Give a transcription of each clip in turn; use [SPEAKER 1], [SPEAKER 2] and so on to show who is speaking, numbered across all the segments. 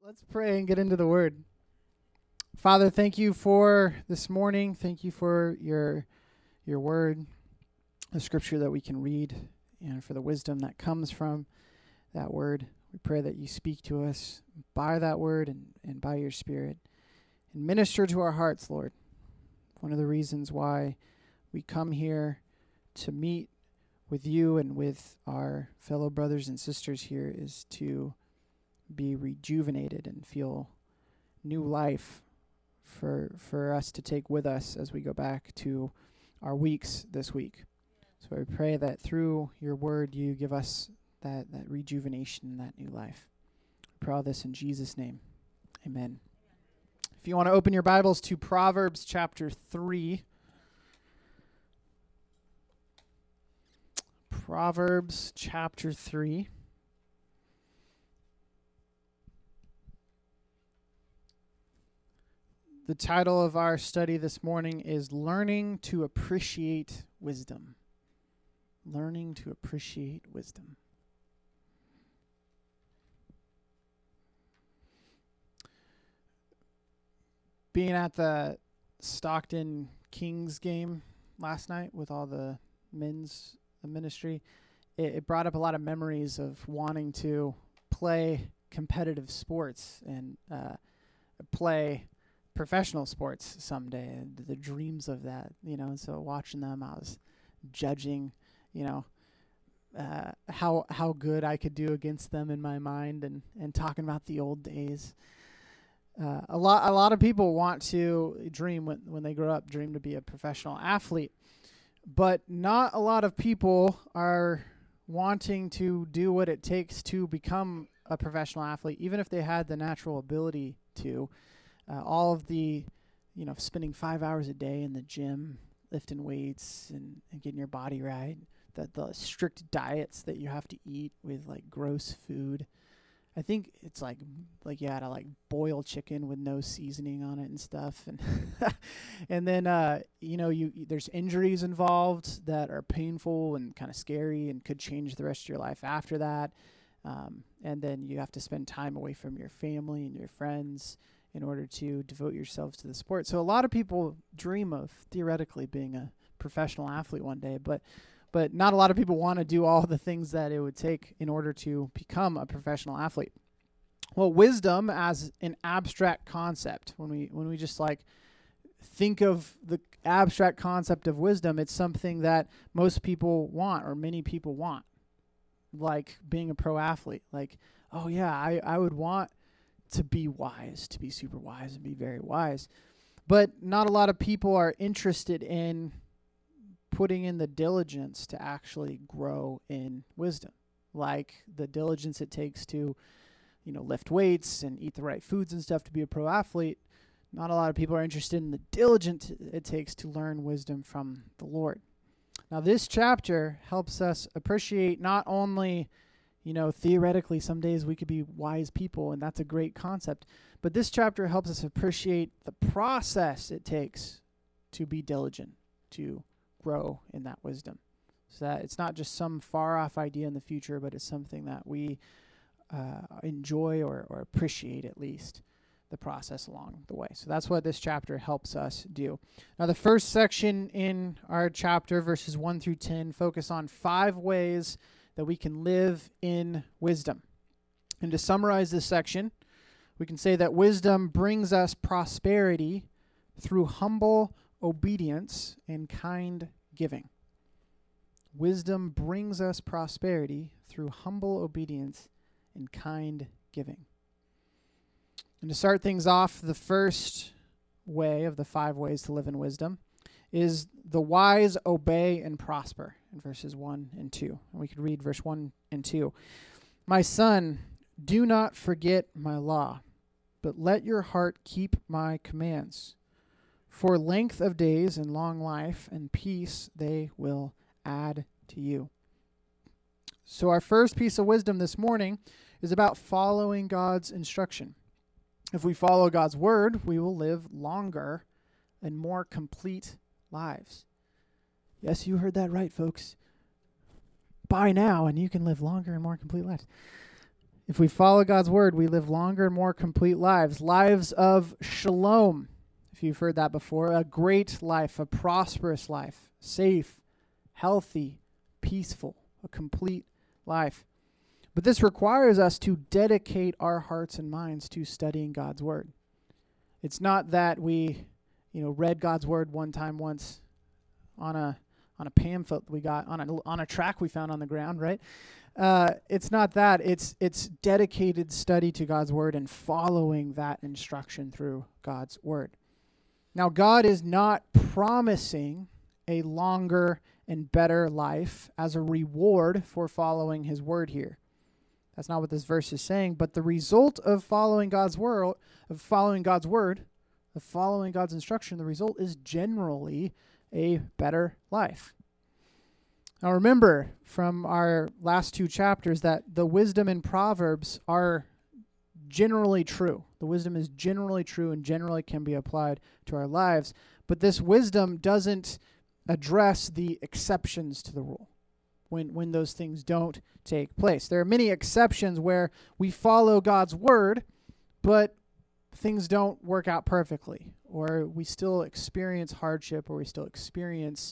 [SPEAKER 1] Let's pray and get into the word. Father, thank you for this morning. Thank you for your word, the scripture that we can read, and for the wisdom that comes from that word. We pray that you speak to us by that word and by your Spirit and minister to our hearts, Lord. One of the reasons why we come here to meet with you and with our fellow brothers and sisters here is to be rejuvenated and feel new life for us to take with us as we go back to our weeks this week. So I pray that through your word you give us that rejuvenation and that new life. I pray all this in Jesus' name. Amen. If you want to open your Bibles to Proverbs chapter 3. Proverbs chapter 3. The title of our study this morning is Learning to Appreciate Wisdom. Learning to appreciate wisdom. Being at the Stockton Kings game last night with all the men's ministry, it brought up a lot of memories of wanting to play competitive sports and play professional sports someday, and the dreams of that, and so watching them, I was judging, how good I could do against them in my mind and talking about the old days. A lot of people want to dream when they grow up, dream to be a professional athlete, but not a lot of people are wanting to do what it takes to become a professional athlete, even if they had the natural ability to. All of the, spending 5 hours a day in the gym, lifting weights and getting your body right, the strict diets that you have to eat with gross food. I think it's like you had to boil chicken with no seasoning on it and stuff, and and then there's injuries involved that are painful and kind of scary and could change the rest of your life after that, and then you have to spend time away from your family and your friends in order to devote yourselves to the sport. So a lot of people dream of theoretically being a professional athlete one day, but not a lot of people want to do all the things that it would take in order to become a professional athlete. Well, wisdom as an abstract concept, when we just think of the abstract concept of wisdom, it's something that most people want, or many people want, like being a pro athlete. Oh yeah, I would want to be wise, to be super wise and be very wise. But not a lot of people are interested in putting in the diligence to actually grow in wisdom, like the diligence it takes to, lift weights and eat the right foods and stuff to be a pro athlete. Not a lot of people are interested in the diligence it takes to learn wisdom from the Lord. Now, this chapter helps us appreciate not only theoretically, some days we could be wise people, and that's a great concept. But this chapter helps us appreciate the process it takes to be diligent, to grow in that wisdom. So that it's not just some far-off idea in the future, but it's something that we enjoy or appreciate, at least, the process along the way. So that's what this chapter helps us do. Now, the first section in our chapter, verses 1 through 10, focus on 5 ways that we can live in wisdom. And to summarize this section, we can say that wisdom brings us prosperity through humble obedience and kind giving. Wisdom brings us prosperity through humble obedience and kind giving. And to start things off, the first way of the 5 ways to live in wisdom is the wise obey and prosper in verses 1 and 2. And we could read verse 1 and 2. My son, do not forget my law, but let your heart keep my commands. For length of days and long life and peace they will add to you. So our first piece of wisdom this morning is about following God's instruction. If we follow God's word, we will live longer and more complete lives. Yes, you heard that right, folks. Buy now and you can live longer and more complete lives. If we follow God's word, we live longer and more complete lives. Lives of shalom, if you've heard that before. A great life, a prosperous life, safe, healthy, peaceful, a complete life. But this requires us to dedicate our hearts and minds to studying God's word. It's not that we, read God's word one time once on a pamphlet we got on a track we found on the ground, right? It's not that. It's dedicated study to God's word and following that instruction through God's word. Now, God is not promising a longer and better life as a reward for following his word here. That's not what this verse is saying, but the result of following God's word, of following God's instruction, the result is generally a better life. Now remember from our last two chapters that the wisdom in Proverbs are generally true. The wisdom is generally true and generally can be applied to our lives, but this wisdom doesn't address the exceptions to the rule when those things don't take place. There are many exceptions where we follow God's word, but things don't work out perfectly, or we still experience hardship, or we still experience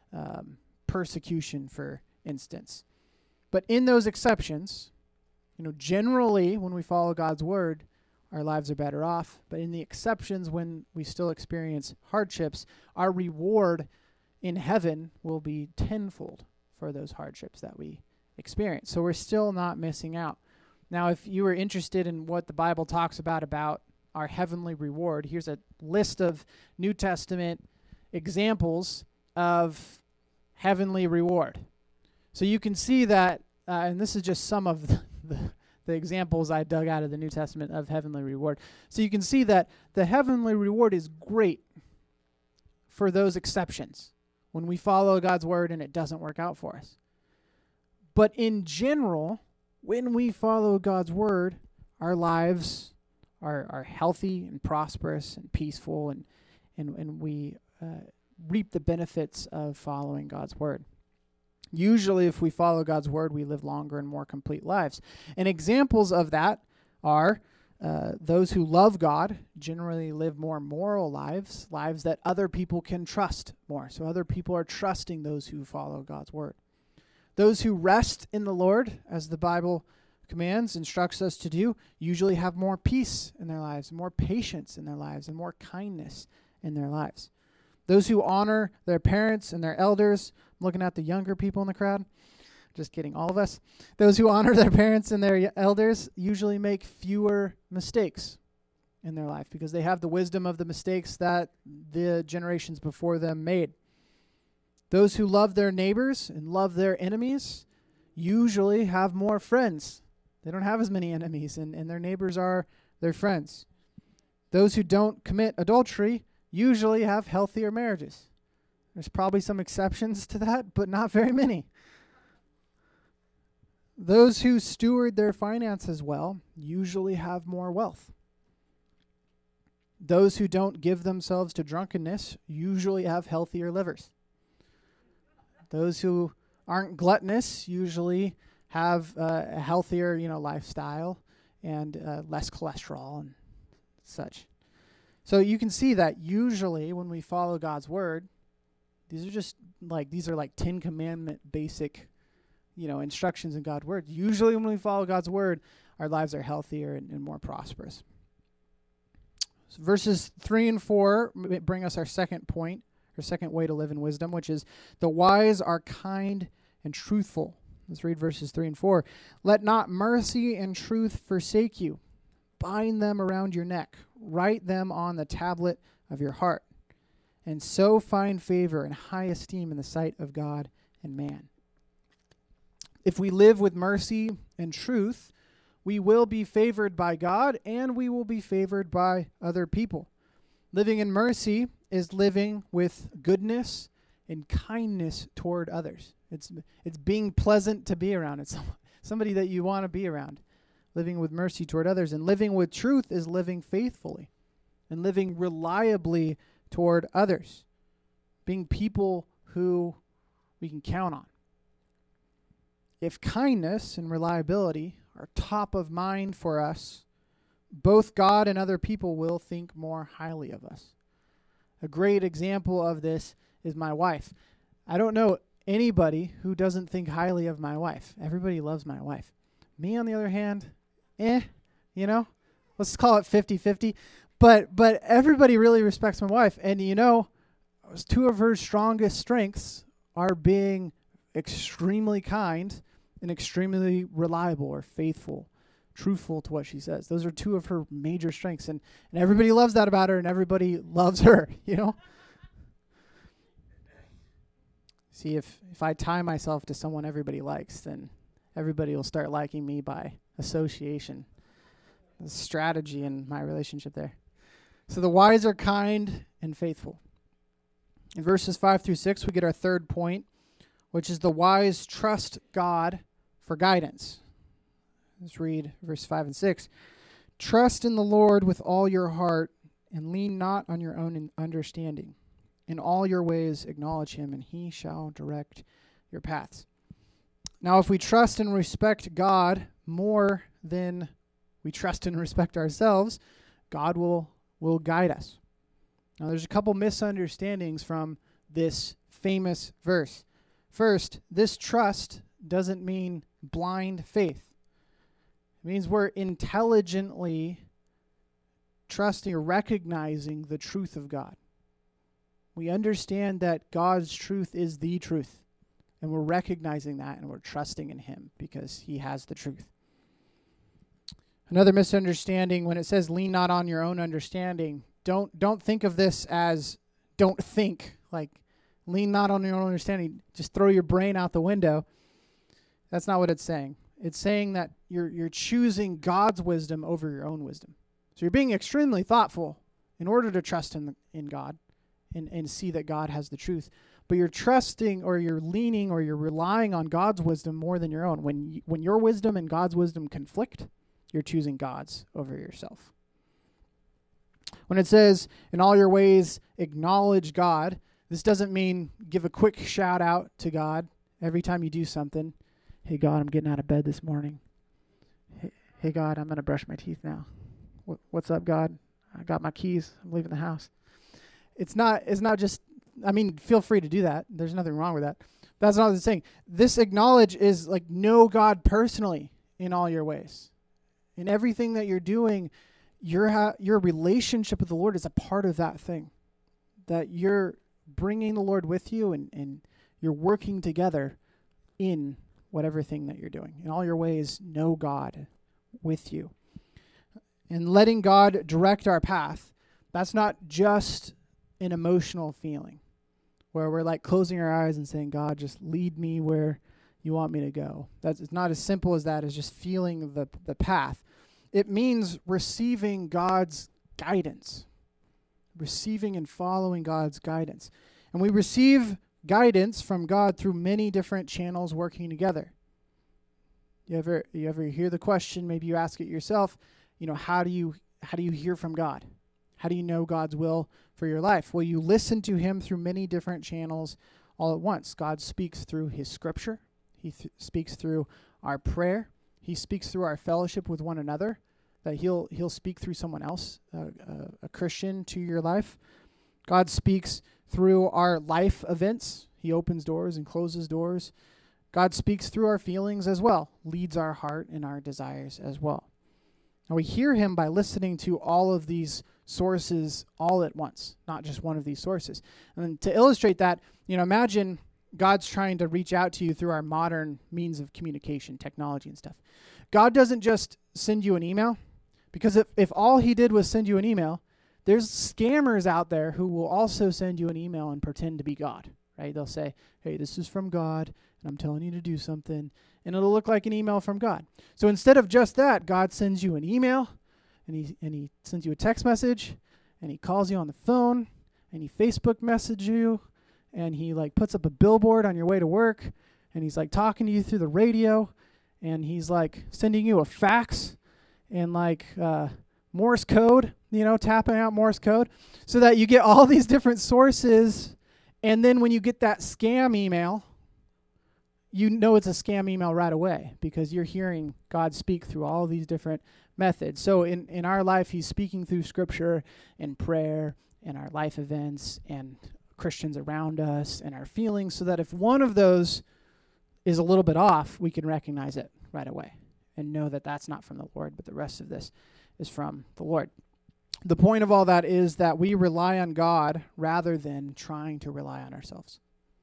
[SPEAKER 1] persecution, for instance. But in those exceptions, generally when we follow God's word, our lives are better off. But in the exceptions, when we still experience hardships, our reward in heaven will be tenfold for those hardships that we experience. So we're still not missing out. Now, if you were interested in what the Bible talks about our heavenly reward, here's a list of New Testament examples of heavenly reward. So you can see that, and this is just some of the examples I dug out of the New Testament of heavenly reward. So you can see that the heavenly reward is great for those exceptions, when we follow God's word and it doesn't work out for us. But in general, when we follow God's word, our lives are healthy and prosperous and peaceful, and we reap the benefits of following God's word. Usually, if we follow God's word, we live longer and more complete lives. And examples of that are those who love God generally live more moral lives that other people can trust more. So other people are trusting those who follow God's word. Those who rest in the Lord, as the Bible commands, instructs us to do, usually have more peace in their lives, more patience in their lives, and more kindness in their lives. Those who honor their parents and their elders, I'm looking at the younger people in the crowd, just kidding, all of us. Those who honor their parents and their elders usually make fewer mistakes in their life because they have the wisdom of the mistakes that the generations before them made. Those who love their neighbors and love their enemies usually have more friends. They don't have as many enemies, and their neighbors are their friends. Those who don't commit adultery usually have healthier marriages. There's probably some exceptions to that, but not very many. Those who steward their finances well usually have more wealth. Those who don't give themselves to drunkenness usually have healthier livers. Those who aren't gluttonous usually have a healthier, lifestyle and less cholesterol and such. So you can see that usually when we follow God's word, these are like 10 Commandment basic instructions in God's word. Usually when we follow God's word, our lives are healthier and more prosperous. So verses 3 and 4 bring us our second point, our second way to live in wisdom, which is the wise are kind and truthful. Let's read verses 3 and 4. Let not mercy and truth forsake you. Bind them around your neck. Write them on the tablet of your heart. And so find favor and high esteem in the sight of God and man. If we live with mercy and truth, we will be favored by God and we will be favored by other people. Living in mercy is living with goodness and kindness toward others. It's being pleasant to be around. It's somebody that you want to be around. Living with mercy toward others. And living with truth is living faithfully and living reliably toward others. Being people who we can count on. If kindness and reliability are top of mind for us, both God and other people will think more highly of us. A great example of this is my wife. I don't know anybody who doesn't think highly of my wife. Everybody loves my wife. Me, on the other hand, let's call it 50-50. But everybody really respects my wife. And, two of her strongest strengths are being extremely kind and extremely reliable or faithful, truthful to what she says. Those are two of her major strengths. And everybody loves that about her, and everybody loves her, See, if I tie myself to someone everybody likes, then everybody will start liking me by association. The strategy in my relationship there. So the wise are kind and faithful. In verses 5-6, we get our third point, which is the wise trust God for guidance. Let's read verse 5 and 6. Trust in the Lord with all your heart and lean not on your own understanding. In all your ways acknowledge him, and he shall direct your paths. Now, if we trust and respect God more than we trust and respect ourselves, God will guide us. Now, there's a couple misunderstandings from this famous verse. First, this trust doesn't mean blind faith. It means we're intelligently trusting or recognizing the truth of God. We understand that God's truth is the truth, and we're recognizing that, and we're trusting in him because he has the truth. Another misunderstanding, when it says lean not on your own understanding, don't think of this as don't think, like lean not on your own understanding, just throw your brain out the window. That's not what it's saying. It's saying that you're choosing God's wisdom over your own wisdom. So you're being extremely thoughtful in order to trust in God and see that God has the truth. But you're trusting or you're leaning or you're relying on God's wisdom more than your own. When your wisdom and God's wisdom conflict, you're choosing God's over yourself. When it says, in all your ways, acknowledge God, this doesn't mean give a quick shout out to God every time you do something. Hey, God, I'm getting out of bed this morning. Hey God, I'm going to brush my teeth now. What's up, God? I got my keys. I'm leaving the house. It's not just, feel free to do that. There's nothing wrong with that. That's not what it's saying. This acknowledge is like know God personally in all your ways. In everything that you're doing, your relationship with the Lord is a part of that thing. That you're bringing the Lord with you and you're working together in whatever thing that you're doing. In all your ways, know God with you. And letting God direct our path, that's not just an emotional feeling where we're like closing our eyes and saying, God, just lead me where you want me to go. It's not as simple as that, as just feeling the path. It means receiving God's guidance, receiving and following God's guidance. And we receive guidance from God through many different channels working together. You ever hear the question, maybe you ask it yourself, how do you hear from God? How do you know God's will for your life? Well, you listen to him through many different channels all at once. God speaks through his scripture. He speaks through our prayer. He speaks through our fellowship with one another, that he'll speak through someone else, a Christian, to your life. God speaks through our life events. He opens doors and closes doors. God speaks through our feelings as well, leads our heart and our desires as well. And we hear him by listening to all of these sources all at once, not just one of these sources. And then to illustrate that, imagine God's trying to reach out to you through our modern means of communication, technology and stuff. God doesn't just send you an email, because if all he did was send you an email, there's scammers out there who will also send you an email and pretend to be God, right? They'll say, hey, this is from God, and I'm telling you to do something, and it'll look like an email from God. So instead of just that, God sends you an email, and he sends you a text message, and he calls you on the phone, and he Facebook messages you, and he puts up a billboard on your way to work, and he's talking to you through the radio, and he's sending you a fax and Morse code, tapping out Morse code, so that you get all these different sources. And then when you get that scam email, you know it's a scam email right away because you're hearing God speak through all these different methods. So in our life, he's speaking through scripture and prayer and our life events and Christians around us and our feelings, so that if one of those is a little bit off, we can recognize it right away and know that that's not from the Lord, but the rest of this is from the Lord. The point of all that is that we rely on God rather than trying to rely on ourselves.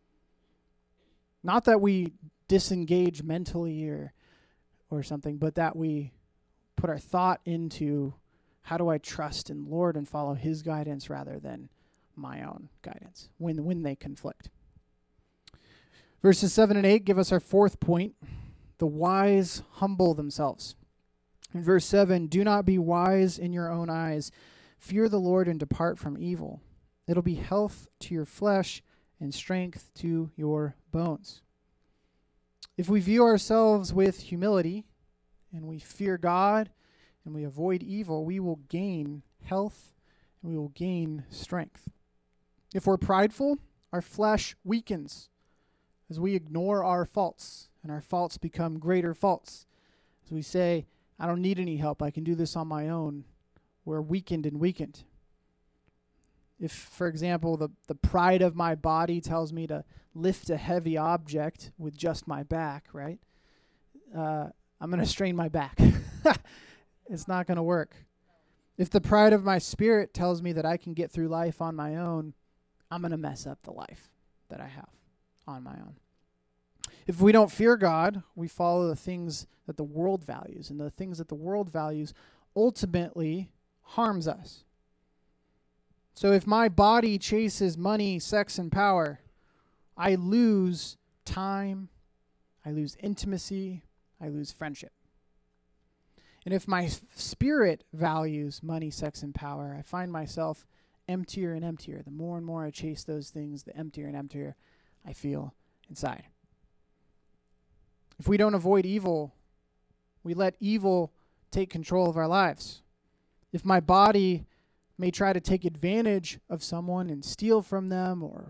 [SPEAKER 1] Not that we disengage mentally or something, but that we put our thought into how do I trust in Lord and follow his guidance rather than my own guidance when they conflict. Verses 7 and 8 give us our fourth point. The wise humble themselves. In verse 7, do not be wise in your own eyes. Fear the Lord and depart from evil. It'll be health to your flesh and strength to your bones. If we view ourselves with humility and we fear God and we avoid evil, we will gain health and we will gain strength. If we're prideful, our flesh weakens as we ignore our faults, and our faults become greater faults. As we say, I don't need any help, I can do this on my own, we're weakened and weakened. If, for example, the pride of my body tells me to lift a heavy object with just my back, right? I'm going to strain my back. It's not going to work. If the pride of my spirit tells me that I can get through life on my own, I'm going to mess up the life that I have on my own. If we don't fear God, we follow the things that the world values, and the things that the world values ultimately harms us. So if my body chases money, sex, and power, I lose time, I lose intimacy, I lose friendship. And if my spirit values money, sex, and power, I find myself emptier and emptier. The more and more I chase those things, the emptier and emptier I feel inside. If we don't avoid evil, we let evil take control of our lives. If my body may try to take advantage of someone and steal from them or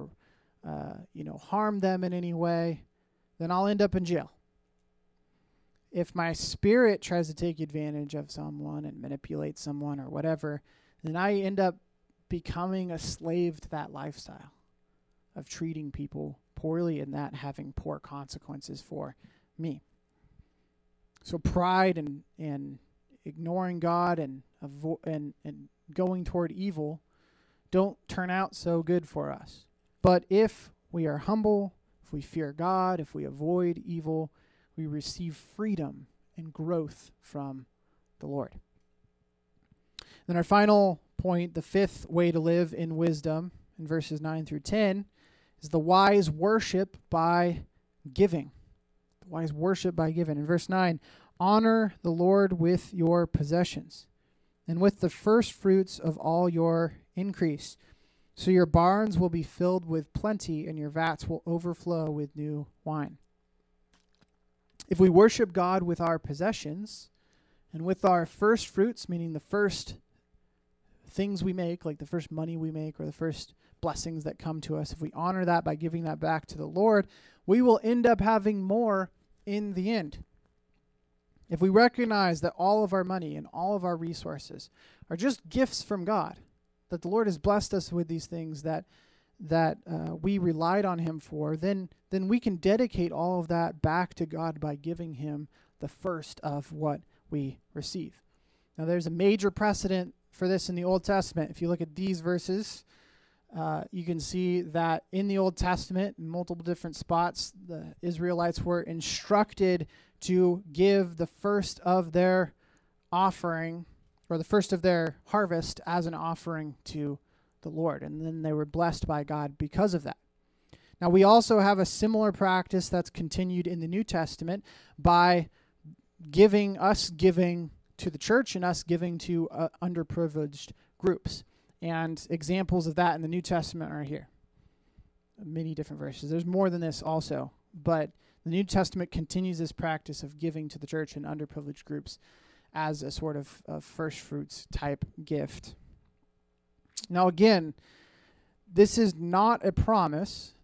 [SPEAKER 1] harm them in any way, then I'll end up in jail. If my spirit tries to take advantage of someone and manipulate someone or whatever, then I end up becoming a slave to that lifestyle of treating people poorly and that having poor consequences for me. So pride and ignoring God and going toward evil don't turn out so good for us. But if we are humble, if we fear God, if we avoid evil, we receive freedom and growth from the Lord. Then our final point, the fifth way to live in wisdom, in verses 9 through 10, is the wise worship by giving. The wise worship by giving. In verse 9, honor the Lord with your possessions and with the first fruits of all your increase. So your barns will be filled with plenty and your vats will overflow with new wine. If we worship God with our possessions and with our first fruits, meaning the first things we make, like the first money we make or the first blessings that come to us, if we honor that by giving that back to the Lord, we will end up having more in the end. If we recognize that all of our money and all of our resources are just gifts from God, that the Lord has blessed us with these things that we relied on him for, then we can dedicate all of that back to God by giving him the first of what we receive. Now there's a major precedent for this in the Old Testament. If you look at these verses, you can see that in the Old Testament, in multiple different spots, the Israelites were instructed to give the first of their offering, or the first of their harvest, as an offering to the Lord. And then they were blessed by God because of that. Now we also have a similar practice that's continued in the New Testament by giving to the church and us giving to underprivileged groups. And examples of that in the New Testament are here. Many different verses. There's more than this also, but the New Testament continues this practice of giving to the church and underprivileged groups as a sort of first fruits type gift. Now again, this is not a promise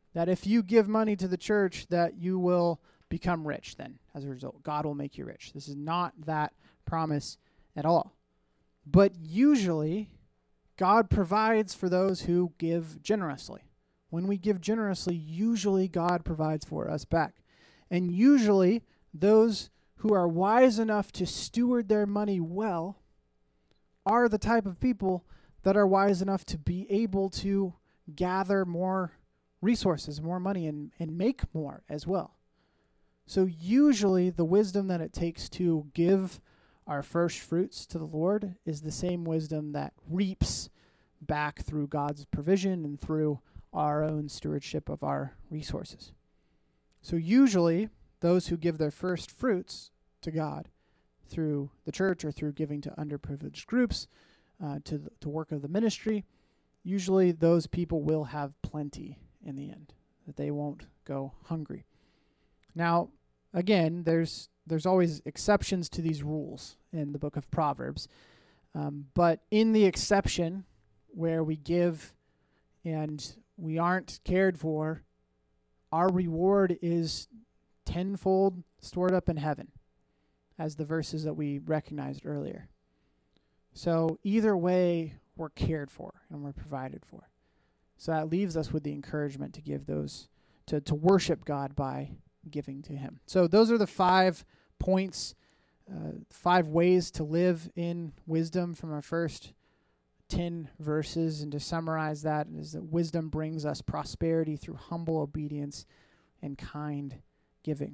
[SPEAKER 1] that if you give money to the church that you will become rich then as a result. God will make you rich. This is not that promise at all. But usually, God provides for those who give generously. When we give generously, usually God provides for us back. And usually, those who are wise enough to steward their money well are the type of people that are wise enough to be able to gather more resources, more money, and make more as well. So usually the wisdom that it takes to give our first fruits to the Lord is the same wisdom that reaps back through God's provision and through our own stewardship of our resources. So usually those who give their first fruits to God through the church or through giving to underprivileged groups, to work of the ministry, usually those people will have plenty in the end, that they won't go hungry. Now, again, there's always exceptions to these rules in the book of Proverbs, but in the exception where we give and we aren't cared for, our reward is tenfold stored up in heaven, as the verses that we recognized earlier. So either way, we're cared for and we're provided for. So that leaves us with the encouragement to give those, to worship God by giving to him. So those are the 5 points, 5 ways to live in wisdom from our first 10 verses. And to summarize that is that wisdom brings us prosperity through humble obedience and kind giving.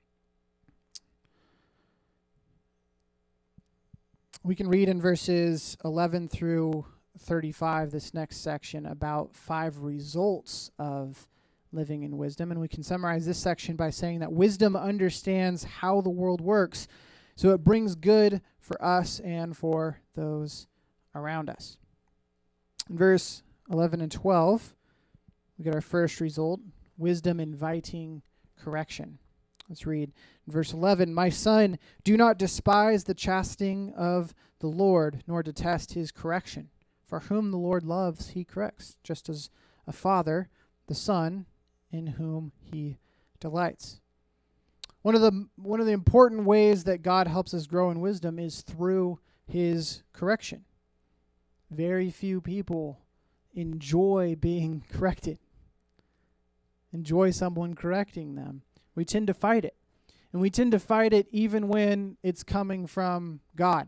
[SPEAKER 1] We can read in verses 11 through 35, this next section, about 5 results of living in wisdom. And we can summarize this section by saying that wisdom understands how the world works, so it brings good for us and for those around us. In verse 11 and 12, we get our first result, wisdom inviting correction. Let's read verse 11. My son, do not despise the chastening of the Lord, nor detest his correction. For whom the Lord loves, he corrects, just as a father, the son, in whom he delights. One of the important ways that God helps us grow in wisdom is through his correction. Very few people enjoy being corrected, enjoy someone correcting them. We tend to fight it. And we tend to fight it even when it's coming from God.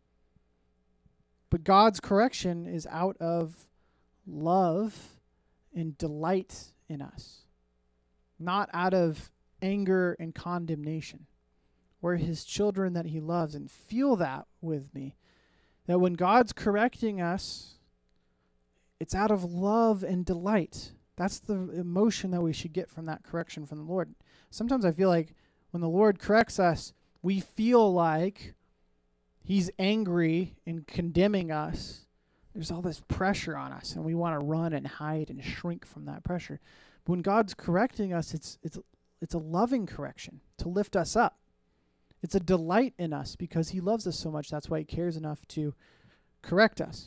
[SPEAKER 1] But God's correction is out of love and delight in us, not out of anger and condemnation. We're his children that he loves, and feel that with me, that when God's correcting us, it's out of love and delight. That's the emotion that we should get from that correction from the Lord. Sometimes I feel like when the Lord corrects us, we feel like he's angry and condemning us. There's all this pressure on us, and we want to run and hide and shrink from that pressure. But when God's correcting us, it's a loving correction to lift us up. It's a delight in us because he loves us so much. That's why he cares enough to correct us.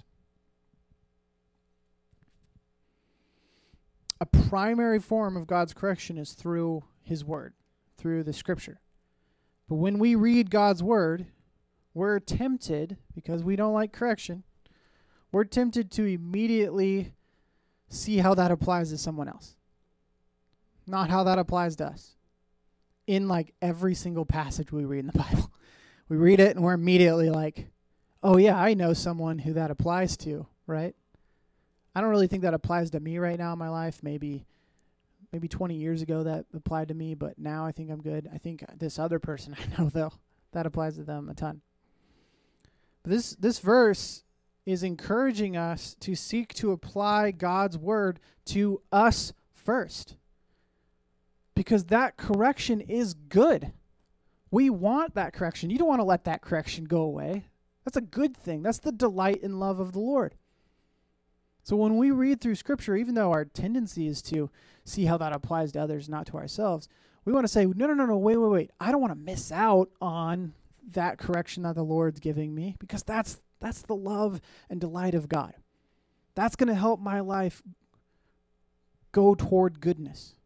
[SPEAKER 1] A primary form of God's correction is through his word, through the scripture. But when we read God's word, we're tempted, because we don't like correction, we're tempted to immediately see how that applies to someone else, not how that applies to us. In like every single passage we read in the Bible, we read it and we're immediately like, oh yeah, I know someone who that applies to, right? I don't really think that applies to me right now in my life. Maybe 20 years ago that applied to me, but now I think I'm good. I think this other person I know, though, that applies to them a ton. But this verse is encouraging us to seek to apply God's word to us first, because that correction is good. We want that correction. You don't want to let that correction go away. That's a good thing. That's the delight and love of the Lord. So when we read through Scripture, even though our tendency is to see how that applies to others, not to ourselves, we want to say, no, wait. I don't want to miss out on that correction that the Lord's giving me, because that's the love and delight of God. That's going to help my life go toward goodness.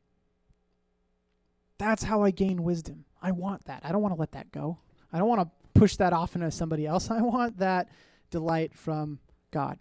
[SPEAKER 1] That's how I gain wisdom. I want that. I don't want to let that go. I don't want to push that off into somebody else. I want that delight from God.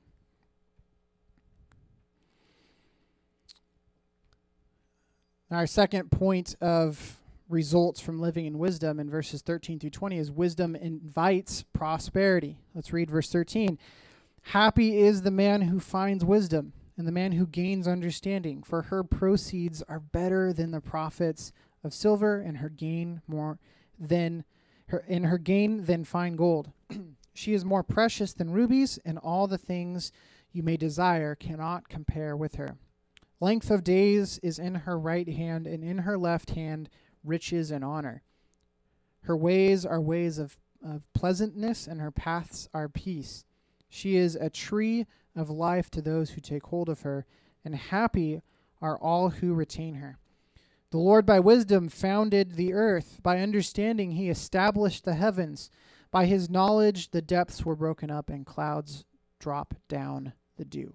[SPEAKER 1] Our second point of results from living in wisdom in verses 13 through 20 is wisdom invites prosperity. Let's read verse 13. Happy is the man who finds wisdom and the man who gains understanding, for her proceeds are better than the profits of silver, and her gain than fine gold. She is more precious than rubies, and all the things you may desire cannot compare with her. Length of days is in her right hand, and in her left hand riches and honor. Her ways are ways of pleasantness, and her paths are peace. She is a tree of life to those who take hold of her, and happy are all who retain her. The Lord by wisdom founded the earth. By understanding he established the heavens. By his knowledge the depths were broken up, and clouds drop down the dew.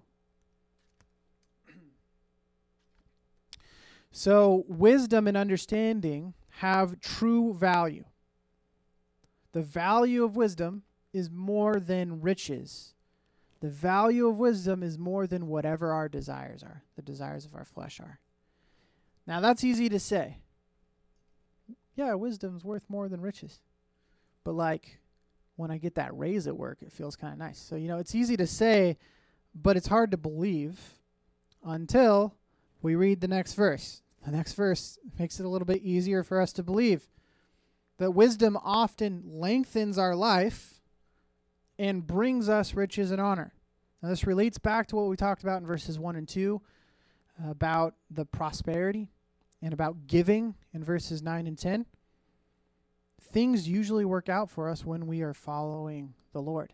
[SPEAKER 1] So wisdom and understanding have true value. The value of wisdom is more than riches. The value of wisdom is more than whatever our desires are, the desires of our flesh are. Now that's easy to say. Yeah, wisdom's worth more than riches. But like when I get that raise at work, it feels kind of nice. So, it's easy to say, but it's hard to believe until we read the next verse. The next verse makes it a little bit easier for us to believe that wisdom often lengthens our life and brings us riches and honor. Now, this relates back to what we talked about in verses 1 and 2 about the prosperity and about giving in verses 9 and 10. Things usually work out for us when we are following the Lord.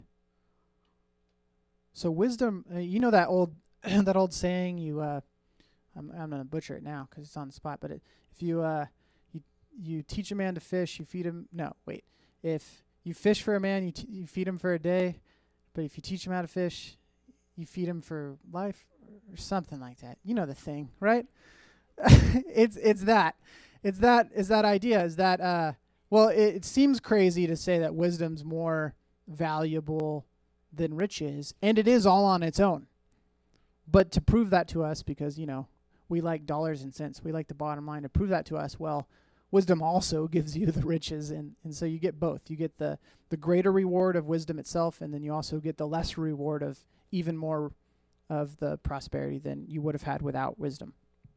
[SPEAKER 1] So wisdom, that old that old saying, I'm going to butcher it now because it's on the spot. But if you teach a man to fish, you feed him. No, wait. If you fish for a man, you feed him for a day. But if you teach him how to fish, you feed him for life, or something like that. You know the thing, right? It's that idea. Is that it seems crazy to say that wisdom's more valuable than riches, and it is all on its own. But to prove that to us, because we like dollars and cents. We like the bottom line. To prove that to us, well, wisdom also gives you the riches, and so you get both. You get the greater reward of wisdom itself, and then you also get the lesser reward of even more of the prosperity than you would have had without wisdom.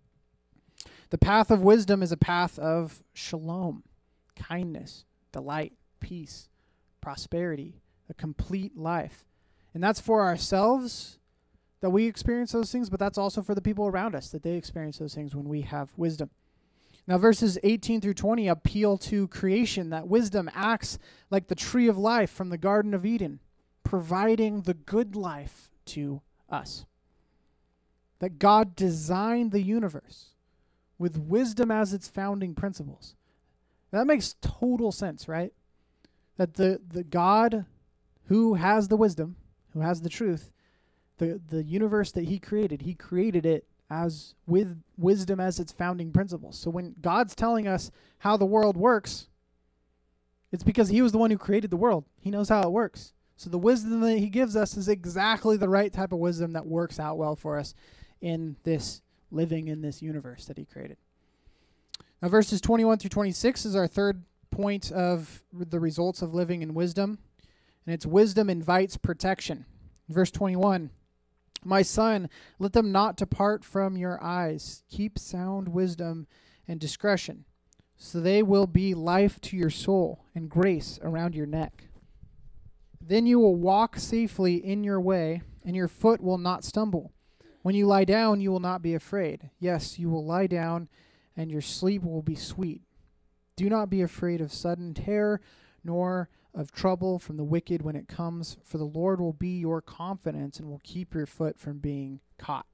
[SPEAKER 1] The path of wisdom is a path of shalom, kindness, delight, peace, prosperity, a complete life. And that's for ourselves, that we experience those things, but that's also for the people around us, that they experience those things when we have wisdom. Now, verses 18 through 20 appeal to creation, that wisdom acts like the tree of life from the Garden of Eden, providing the good life to us. That God designed the universe with wisdom as its founding principles. That makes total sense, right? That the God who has the wisdom, who has the truth, the universe that he created it as with wisdom as its founding principles. So when God's telling us how the world works, it's because he was the one who created the world. He knows how it works. So the wisdom that he gives us is exactly the right type of wisdom that works out well for us in this living in this universe that he created. Now verses 21 through 26 is our third point of the results of living in wisdom. And it's wisdom invites protection. Verse 21, my son, let them not depart from your eyes. Keep sound wisdom and discretion, so they will be life to your soul and grace around your neck. Then you will walk safely in your way, and your foot will not stumble. When you lie down, you will not be afraid. Yes, you will lie down, and your sleep will be sweet. Do not be afraid of sudden terror, nor of trouble from the wicked when it comes, for the Lord will be your confidence and will keep your foot from being caught.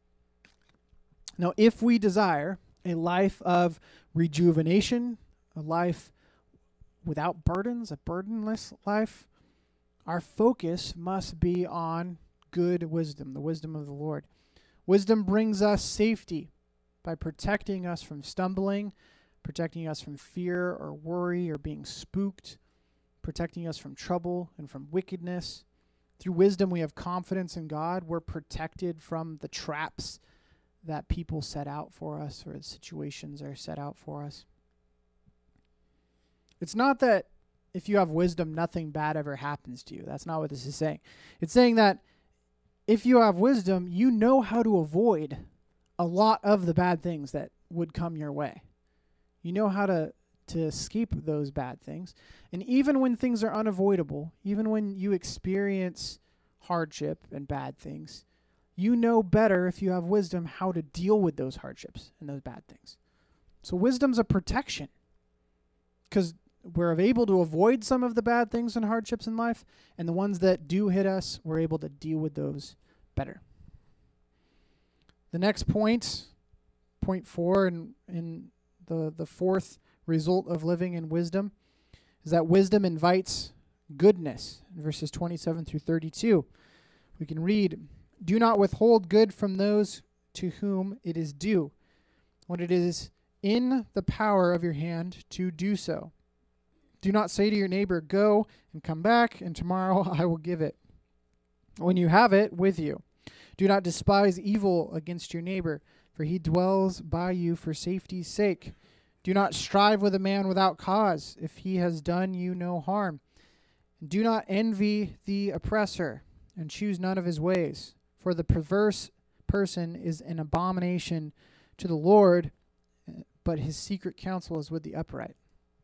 [SPEAKER 1] Now, if we desire a life of rejuvenation, a life without burdens, a burdenless life, our focus must be on good wisdom, the wisdom of the Lord. Wisdom brings us safety by protecting us from stumbling, protecting us from fear or worry or being spooked, protecting us from trouble and from wickedness. Through wisdom, we have confidence in God. We're protected from the traps that people set out for us or the situations are set out for us. It's not that if you have wisdom, nothing bad ever happens to you. That's not what this is saying. It's saying that if you have wisdom, you know how to avoid a lot of the bad things that would come your way. You know how to escape those bad things. And even when things are unavoidable, even when you experience hardship and bad things, you know better if you have wisdom how to deal with those hardships and those bad things. So wisdom's a protection because we're able to avoid some of the bad things and hardships in life, and the ones that do hit us, we're able to deal with those better. The next point 4 in the fourth result of living in wisdom is that wisdom invites goodness. In verses 27 through 32, we can read, "Do not withhold good from those to whom it is due, when it is in the power of your hand to do so. Do not say to your neighbor, 'Go and come back, and tomorrow I will give it,' when you have it with you. Do not despise evil against your neighbor, for he dwells by you for safety's sake. Do not strive with a man without cause, if he has done you no harm. Do not envy the oppressor, and choose none of his ways, for the perverse person is an abomination to the Lord, but his secret counsel is with the upright."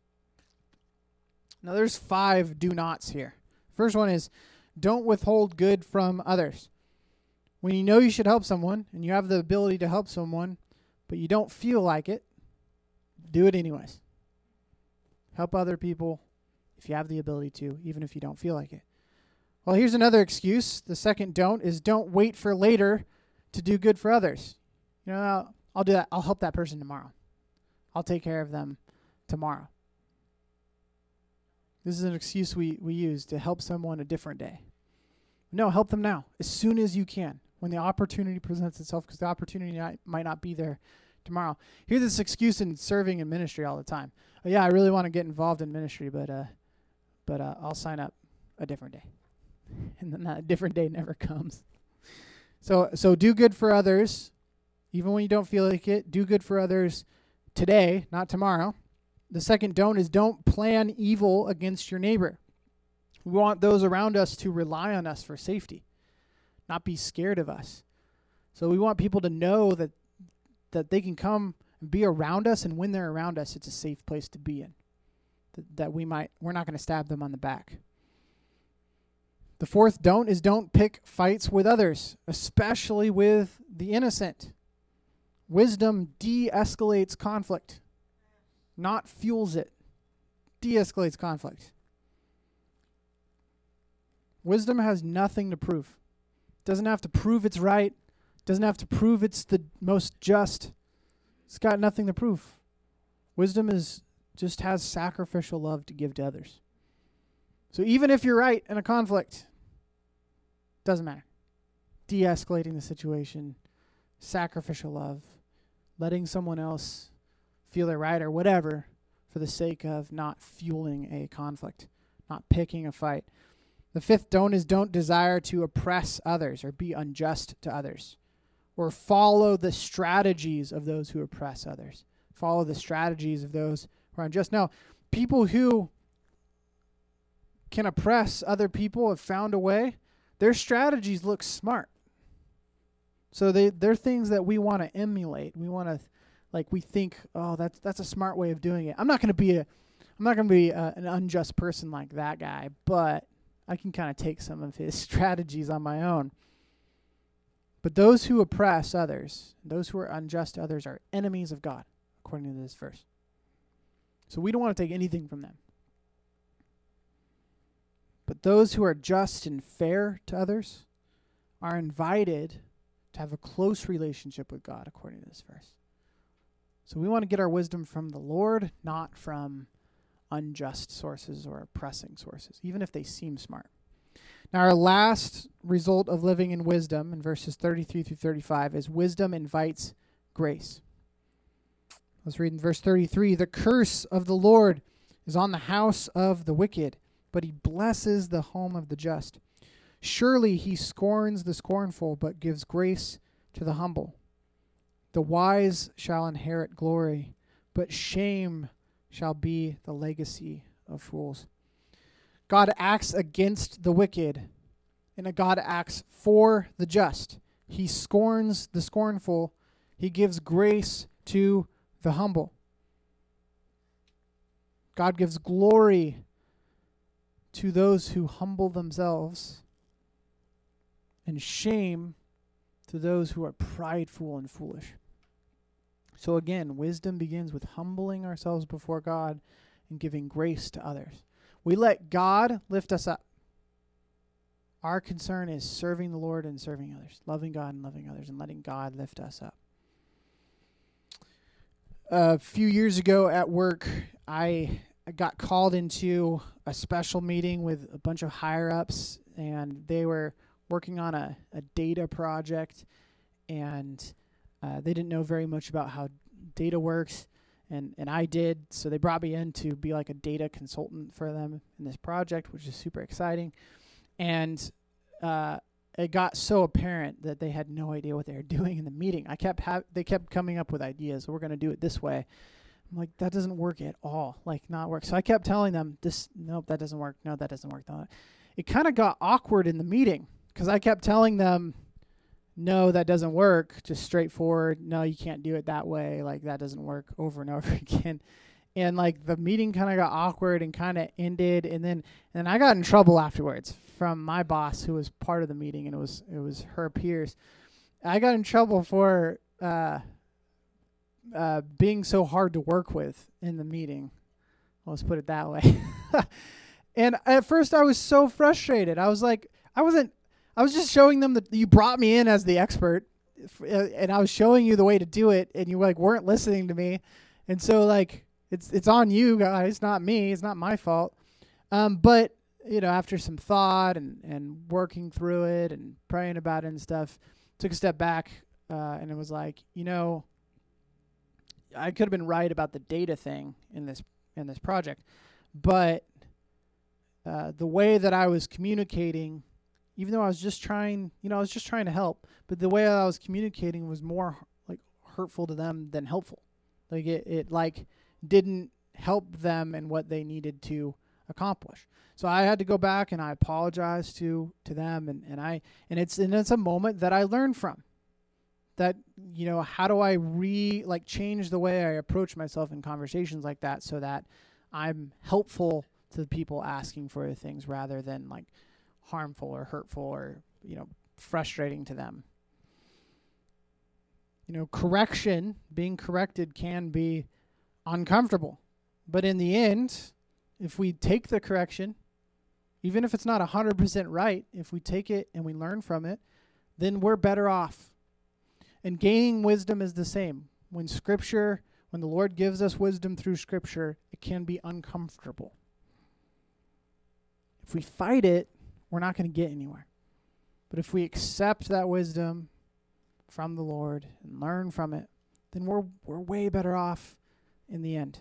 [SPEAKER 1] Now there's 5 do nots here. First one is, don't withhold good from others. When you know you should help someone, and you have the ability to help someone, but you don't feel like it, do it anyways. Help other people if you have the ability to, even if you don't feel like it. Well, here's another excuse. The second don't is don't wait for later to do good for others. You know, I'll do that. I'll help that person tomorrow. I'll take care of them tomorrow. This is an excuse we use to help someone a different day. No, help them now, as soon as you can, when the opportunity presents itself, because the opportunity might not be there tomorrow. Hear this excuse in serving in ministry all the time. Oh, yeah, I really want to get involved in ministry, but I'll sign up a different day. And then that different day never comes. So do good for others, even when you don't feel like it. Do good for others today, not tomorrow. The second don't is don't plan evil against your neighbor. We want those around us to rely on us for safety, not be scared of us. So we want people to know that they can come and be around us, and when they're around us, it's a safe place to be in. That we're not going to stab them on the back. The fourth don't is don't pick fights with others, especially with the innocent. Wisdom de-escalates conflict, not fuels it. De-escalates conflict. Wisdom has nothing to prove. Doesn't have to prove it's right. Doesn't have to prove it's the most just. It's got nothing to prove. Wisdom just has sacrificial love to give to others. So even if you're right in a conflict, doesn't matter. De-escalating the situation, sacrificial love, letting someone else feel they're right or whatever for the sake of not fueling a conflict, not picking a fight. The fifth don't is don't desire to oppress others or be unjust to others or follow the strategies of those who oppress others. Follow the strategies of those who are unjust. Now, people who can oppress other people have found a way. Their strategies look smart. So they're things that we want to emulate. We want to, we think, oh, that's a smart way of doing it. I'm not going to be an unjust person like that guy, but I can kind of take some of his strategies on my own. But those who oppress others, those who are unjust to others, are enemies of God, according to this verse. So we don't want to take anything from them. But those who are just and fair to others are invited to have a close relationship with God, according to this verse. So we want to get our wisdom from the Lord, not from unjust sources or oppressing sources, even if they seem smart. Now, our last result of living in wisdom, in verses 33 through 35, is wisdom invites grace. Let's read in verse 33. The curse of the Lord is on the house of the wicked, but he blesses the home of the just. Surely he scorns the scornful, but gives grace to the humble. The wise shall inherit glory, but shame shall be the legacy of fools. God acts against the wicked, and God acts for the just. He scorns the scornful. He gives grace to the humble. God gives glory to those who humble themselves, and shame to those who are prideful and foolish. So again, wisdom begins with humbling ourselves before God and giving grace to others. We let God lift us up. Our concern is serving the Lord and serving others, loving God and loving others, and letting God lift us up. A few years ago at work, I got called into a special meeting with a bunch of higher-ups, and they were working on a data project, and they didn't know very much about how data works, and I did, so they brought me in to be like a data consultant for them in this project, which is super exciting. And it got so apparent that they had no idea what they were doing in the meeting. They kept coming up with ideas. We're going to do it this way. I'm like, that doesn't work at all. Like, not work. So I kept telling them, nope, that doesn't work. No, that doesn't work. It kind of got awkward in the meeting because I kept telling them, no, that doesn't work. Just straightforward. No, you can't do it that way. Like, that doesn't work over and over again. And like the meeting kind of got awkward and kind of ended, and then I got in trouble afterwards from my boss, who was part of the meeting, and it was her peers. I got in trouble for being so hard to work with in the meeting. Let's put it that way. And at first, I was so frustrated. I was like, I was just showing them that you brought me in as the expert, and I was showing you the way to do it, and you like weren't listening to me, and so like. It's on you guys, not me. It's not my fault. But, after some thought and working through it and praying about it and stuff, took a step back and it was like, I could have been right about the data thing in this project. But the way that I was communicating, even though I was just trying to help, but the way I was communicating was more like hurtful to them than helpful. Like it didn't help them in what they needed to accomplish. So I had to go back and I apologized to them and it's a moment that I learned from. That, how do I change the way I approach myself in conversations like that so that I'm helpful to the people asking for the things rather than like harmful or hurtful or, frustrating to them. Correction, being corrected can be uncomfortable. But in the end, if we take the correction, even if it's not 100% right, if we take it and we learn from it, then we're better off. And gaining wisdom is the same. When the Lord gives us wisdom through Scripture, it can be uncomfortable. If we fight it, we're not going to get anywhere. But if we accept that wisdom from the Lord and learn from it, then we're way better off in the end.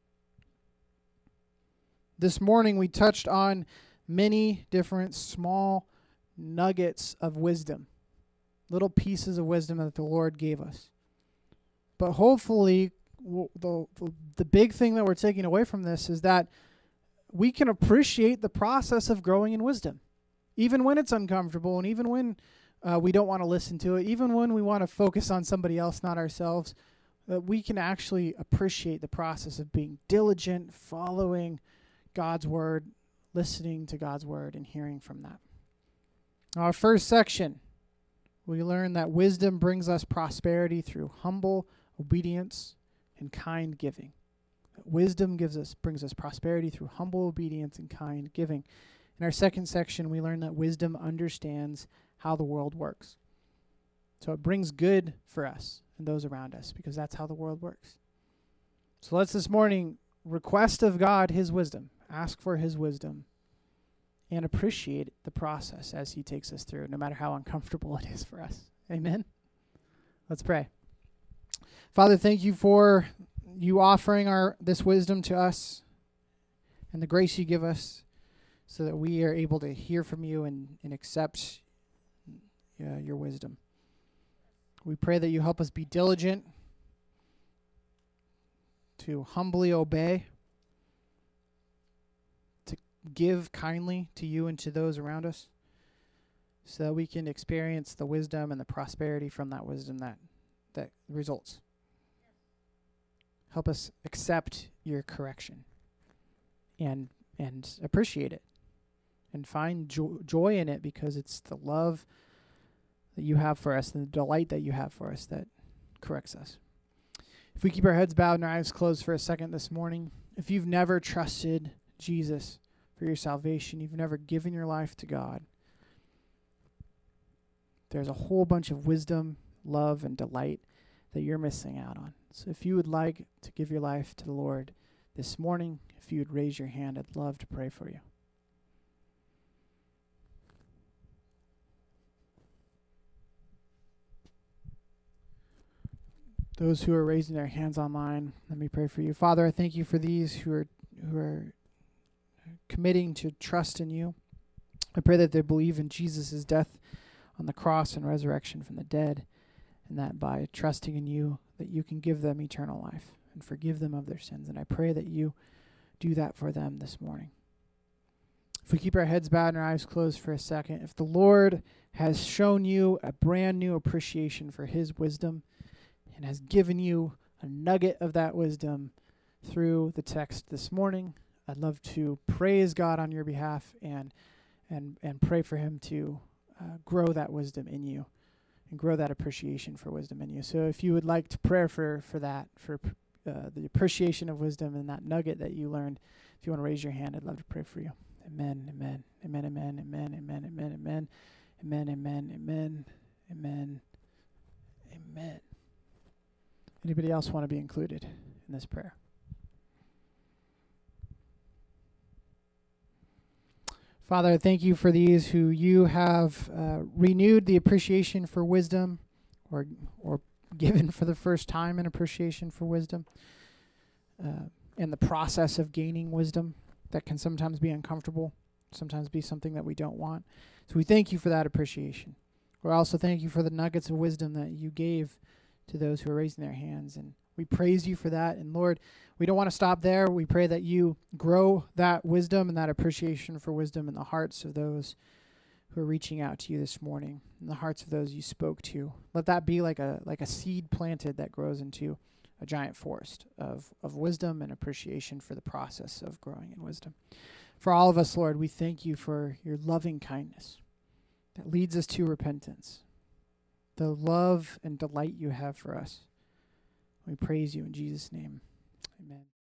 [SPEAKER 1] This morning we touched on many different small nuggets of wisdom, little pieces of wisdom that the Lord gave us. But hopefully the big thing that we're taking away from this is that we can appreciate the process of growing in wisdom, even when it's uncomfortable and even when we don't want to listen to it, even when we want to focus on somebody else, not ourselves. We can actually appreciate the process of being diligent, following God's word, listening to God's word, and hearing from that. Our first section, we learn that wisdom brings us prosperity through humble obedience and kind giving. Wisdom brings us prosperity through humble obedience and kind giving. In our second section, we learn that wisdom understands how the world works. So it brings good for us and those around us, because that's how the world works. So let's this morning request of God His wisdom. Ask for His wisdom and appreciate the process as he takes us through, no matter how uncomfortable it is for us. Amen? Let's pray. Father, thank you for you offering this wisdom to us and the grace you give us so that we are able to hear from you and accept your wisdom. We pray that you help us be diligent, to humbly obey, to give kindly to you and to those around us, so that we can experience the wisdom and the prosperity from that wisdom that results. Help us accept your correction and appreciate it and find joy in it, because it's the love that you have for us and the delight that you have for us that corrects us. If we keep our heads bowed and our eyes closed for a second this morning, if you've never trusted Jesus for your salvation, you've never given your life to God, there's a whole bunch of wisdom, love, and delight that you're missing out on. So if you would like to give your life to the Lord this morning, if you would raise your hand, I'd love to pray for you. Those who are raising their hands online, let me pray for you. Father, I thank you for these who are committing to trust in you. I pray that they believe in Jesus' death on the cross and resurrection from the dead, and that by trusting in you, that you can give them eternal life and forgive them of their sins. And I pray that you do that for them this morning. If we keep our heads bowed and our eyes closed for a second, if the Lord has shown you a brand new appreciation for his wisdom and has given you a nugget of that wisdom through the text this morning, I'd love to praise God on your behalf and pray for him to grow that wisdom in you and grow that appreciation for wisdom in you. So if you would like to pray for that, for the appreciation of wisdom and that nugget that you learned, if you want to raise your hand, I'd love to pray for you. Amen, amen, amen, amen, amen, amen, amen, amen, amen, amen, amen, amen, amen. Anybody else want to be included in this prayer? Father, I thank you for these who you have renewed the appreciation for wisdom, or given for the first time an appreciation for wisdom, and the process of gaining wisdom that can sometimes be uncomfortable, sometimes be something that we don't want. So we thank you for that appreciation. We also thank you for the nuggets of wisdom that you gave to those who are raising their hands, and we praise you for that. And Lord, we don't want to stop there. We pray that you grow that wisdom and that appreciation for wisdom in the hearts of those who are reaching out to you this morning, in the hearts of those you spoke to. Let that be like a seed planted that grows into a giant forest of wisdom and appreciation for the process of growing in wisdom. For all of us, Lord, we thank you for your loving kindness that leads us to repentance, the love and delight you have for us. We praise you in Jesus' name. Amen.